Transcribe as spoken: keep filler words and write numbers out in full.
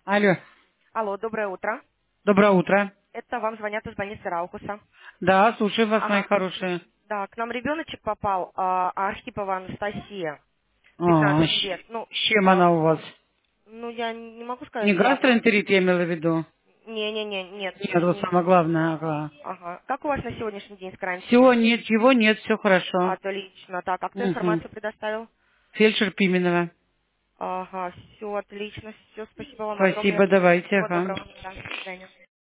Алло. Алло, доброе утро. Доброе утро. Это вам звонят из больницы Раухуса. Да, слушаю вас, мои Ага. хорошие. Да, к нам ребеночек попал, а, Архипова Анастасия, А, пятнадцать щ- лет. Ну, с чем а, она у вас? ну я не могу сказать, Не что она... гастроэнтерит, я имела в виду? Не-не-не, нет, Нет, не, вот не. самое главное, ага. Ага. Как у вас на сегодняшний день с Всего карантином? нет, чего нет, все хорошо. Отлично. Так, а кто Угу. информацию предоставил? Фельдшер Пименова. Ага, все отлично, все, спасибо вам огромное. Спасибо, давайте, Всего ага. доброго. Да, до свидания.